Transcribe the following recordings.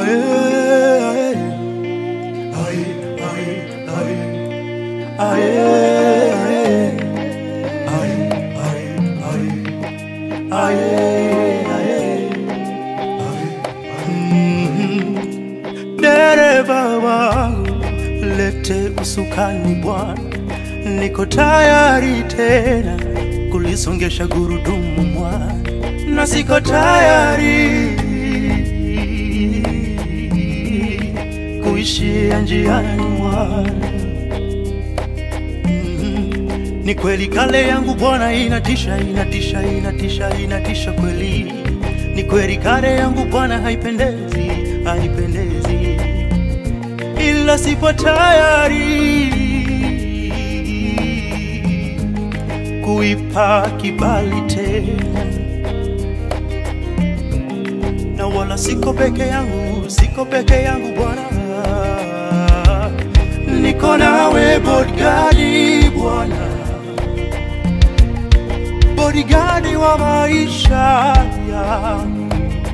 Dereva wangu, lete usukani Bwana, niko tayari tena kulisongesha gurudumu Bwana, na siko tayari kuishia njiani Bwana. Ni kweli kale yangu Bwana inatisha, inatisha, inatisha, inatisha kweli. Ni kweli kale yangu Bwana haipendezi, haipendezi, ila sipo tayari kuipa kibali tena, na wala siko peke yangu, siko peke yangu Bwana, niko nawe bodyguard Bwana, bodyguard wa maisha yangu,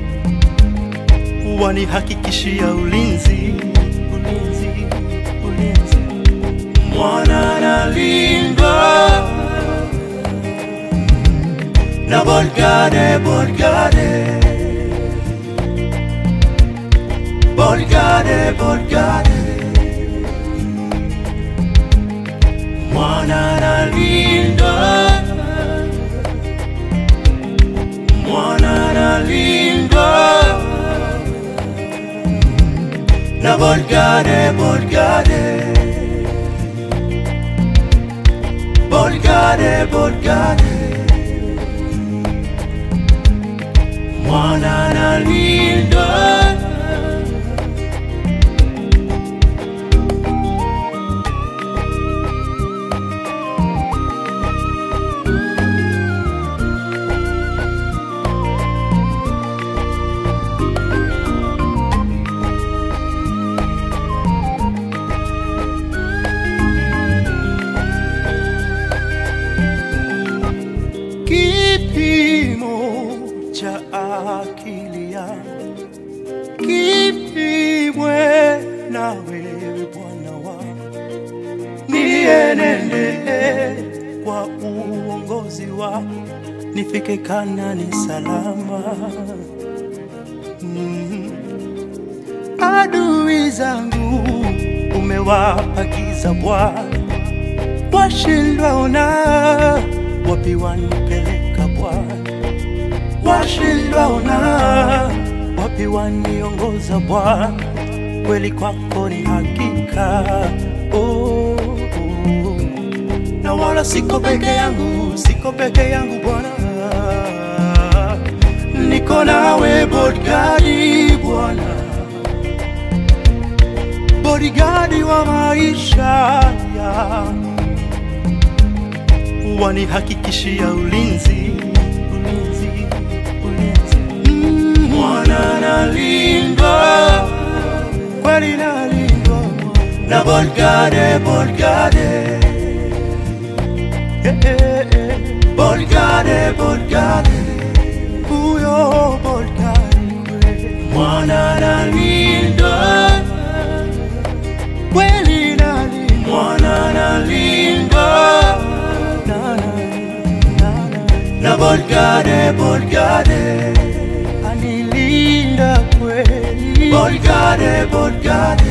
wanihakikishia ulinzi, ulinzi, ulinzi. Mwana nalindwa na bodyguard, bodyguard, bodyguard, bodyguard. Mwana nalindwa, mwana nalindwa na bodyguard, bodyguard, bodyguard, bodyguard. Mwana nalindwa. Kipimo cha akili yangu kipimwe na wewe Bwana wangu, nienende kwa uongozi wako, nifike Kanaani salama. Adui zangu umewapa giza Bwana, washindwa ona wapi wanipeleka Bwana, washindwa ona wapi waniongoza Bwana, kweli kwako ni hakika. Oh, oh. Na wala siko peke yangu, siko peke yangu Bwana, niko nawe bodyguard Bwana, bodyguard wa maisha yangu, wanihakikishia ulinzi, ulinzi, ulinzi. Mwana nalindwa, kweli nalindwa na bodyguard, bodyguard, bodyguard, bodyguard. Uyo bodyguard kweli. Mwana nalindwa, kweli nalindwa. Mwana nalindwa na bodyguard, bodyguard, anilinda kweli. Bodyguard, bodyguard.